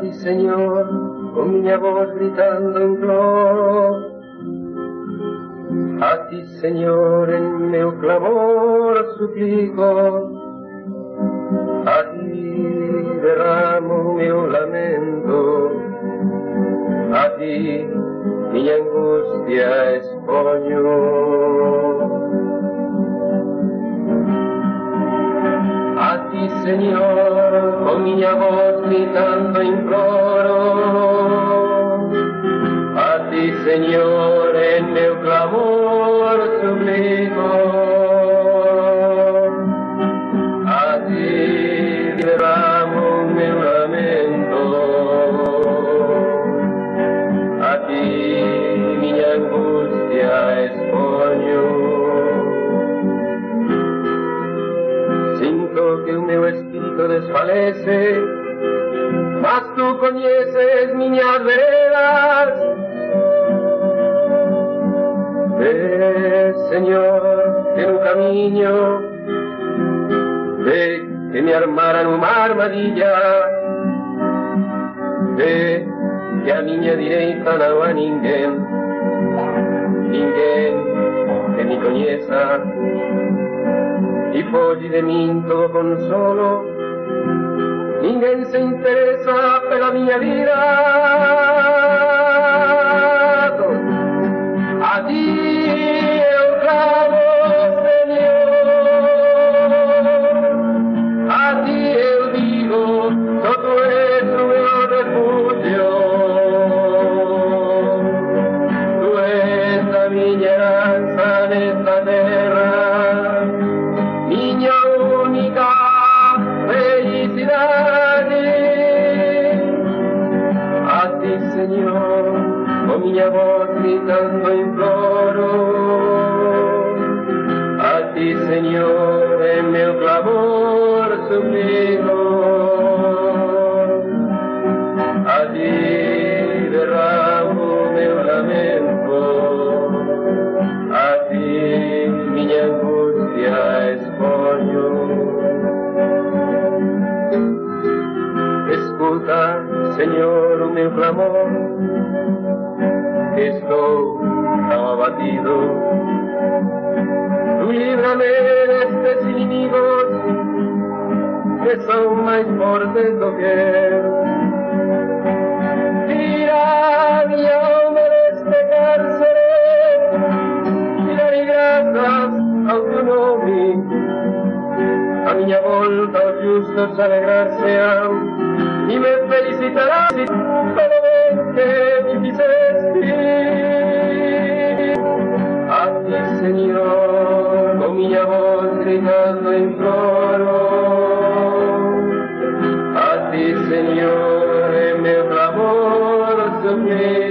ti, Señor, con miña voz gritando imploro. A ti, Señor, en meu clamor suplico. A ti derramo meu lamento. A ti miña angustia expoño. A ti, Señor, con miña voz gritando imploro. A ti, Señor, en meu clamor suplico. A ti derramo meu lamento. A ti miña angustia expoño. Sinto que o meu espírito desfalece, mas tú coñeces miñas veredas. Ve, Señor, que no camiño, ve que me armaran unha armadilla, ve que a miña direita non a ninguén, ninguén que me coñeza, e fogli de min todo consolo, ninguén se interesa pela miña vida. A ti eu clamo, Señor, a ti eu digo, só tú eres o meu refugio. Tú eres a miña heranza nesta terra, miña única felicidade. A ti, Señor, con miña voz gritando imploro. A ti, Señor, en meu clamor suplico. A ti derramo meu lamento. A ti miña angustia expoño. Escuta, Señor, o meu clamor, que estou tão abatido. Tú líbrame destes inimigos que son máis fortes do que eu. Tira miña alma deste cárcere e dai grazas ao teu nome. A miña volta os justos alegrarse-án e me felicitarán polo ben que me fizeste. A ti, Señor, con miña voz gritando imploro. A ti, Señor, en meu clamor suplico.